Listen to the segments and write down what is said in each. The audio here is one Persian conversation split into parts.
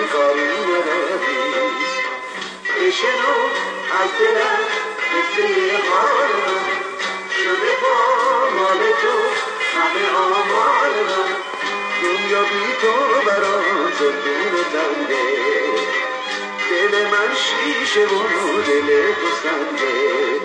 کاری نداری. بشنو از دلم قصه حال من، شده پامال تو همه آمال من. دنیا بی تو برام زندون تنگه، دل من شیشه و دل تو سنگه.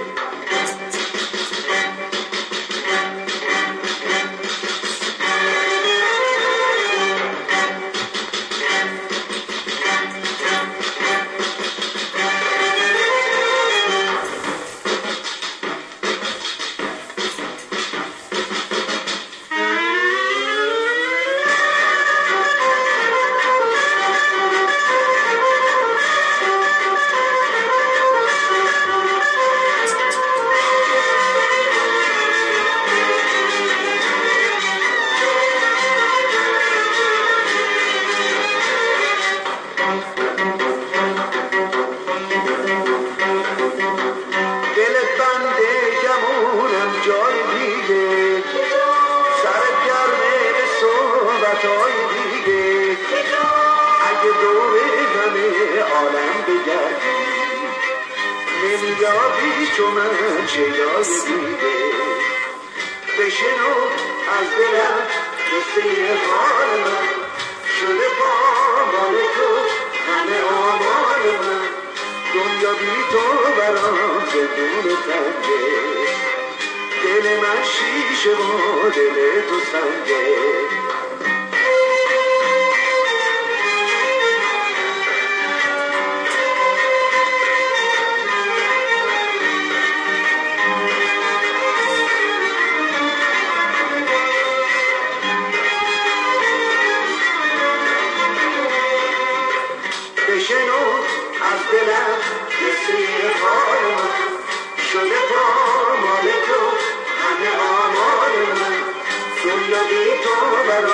نمیابی چو من شیدای دیگه. بشنو از دلم قصه حال من، شده پامال تو همه آمال من. دنیا بی تو برام زندون تنگه، دل من شیشه و دل تو سنگه. بشنو از دلم قصه حال من، شده پامال تو همه آمال من. دنیا بی تو برام